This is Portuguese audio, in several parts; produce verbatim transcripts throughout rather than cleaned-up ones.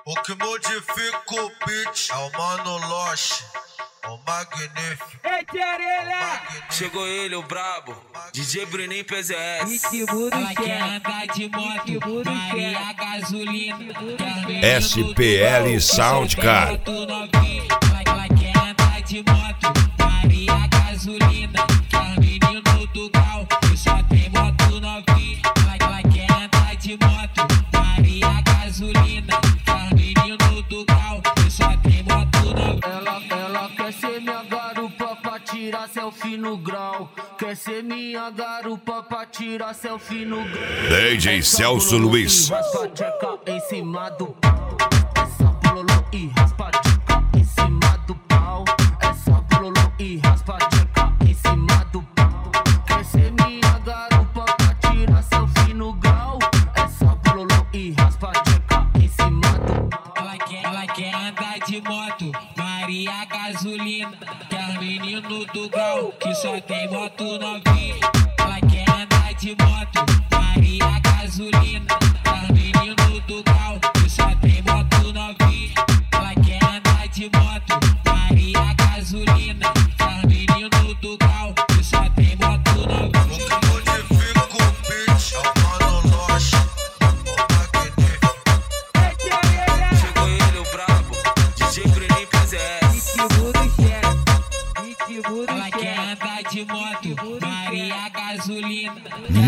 O que modifica o beat é o Mano Loche, o magnífico. Ei, Terelé! Chegou ele, o brabo, D J Bruninho P Z S. Ela quer andar de moto, Maria gasolina. S P L Soundcard. Ela quer andar de moto, Maria gasolina. Quer menino do gal, que só tem moto novinha. Ela quer andar de moto, Maria gasolina. Quer menino do gal, que só tem moto novinha. Ela, ela quer ser minha garupa pra tirar selfie no grau. Quer ser minha garupa pra tirar selfie no grau. D J Celso Luiz. Raspa tcheca em cima do pau. É só bololô e raspa tcheca em cima do pau. É só bololô e raspa tcheca em cima do pau. Quer ser minha garupa pra tirar selfie no grau. É só bololô e raspa tcheca em cima do pau. Ela quer, ela quer andar de moto, Maria gasolina. Quer menino do gal, que só tem moto novinha. Ela quer andar de moto, Maria gasolina. Quer menino do gal, que só tem moto novinha. Ela quer andar de moto, Maria gasolina. Quer menino do gal, que só tem moto novinha. O que modifica o beat é o Mano Loche, o magnífico. Ei, Terelé! Chegou ele, o brabo, D J Bruninho P Z S. Ritmo do chefe, ritmo do Ela quer chefe. andar de moto, Maria gasolina.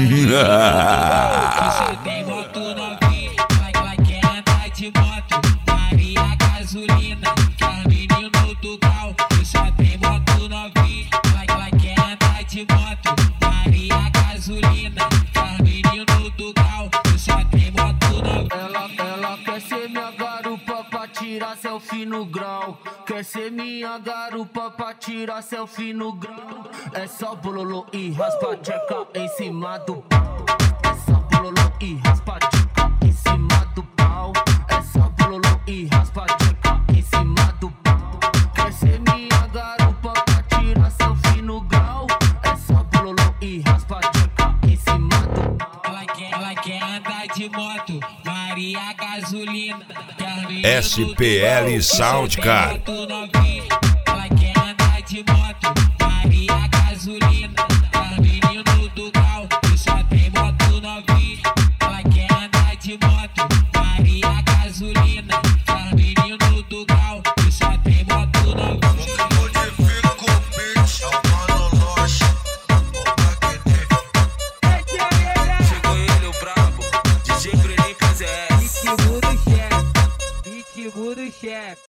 Que só tem moto novinha. Ela, ela quer andar de moto, Maria gasolina. Quer menino do gal, que só tem moto novinha. Ela, ela quer andar de moto, Maria gasolina. Quer menino do gal, que só tem moto novinha. Ela, ela quer ser minha garupa pra tirar selfie no grau. Quer ser minha garupa pra tirar selfie no grau. É só bololô e raspa tcheca em cima do pau. É só bololô e raspa tcheca em cima do pau. É só bololô e raspa tcheca em cima do pau. Quer ser minha garupa pra tirar selfie no grau. É só bololô e raspa tcheca em cima do pau. Ela quer, ela quer andar de moto, Maria gasolina. S P L Soundcard. Ela quer andar de moto, Maria gasolina. Quer menino do gal, que só tem moto novinha. Ela quer andar de moto, Maria gasolina. Quer menino do gal, que só tem moto novinha. O que modifica o beat é o Mano Loche, o magnífico. Ei, Terelé! Chegou ele, o brabo, D J Bruninho P Z S. Ritmo do chefe, ritmo do chefe.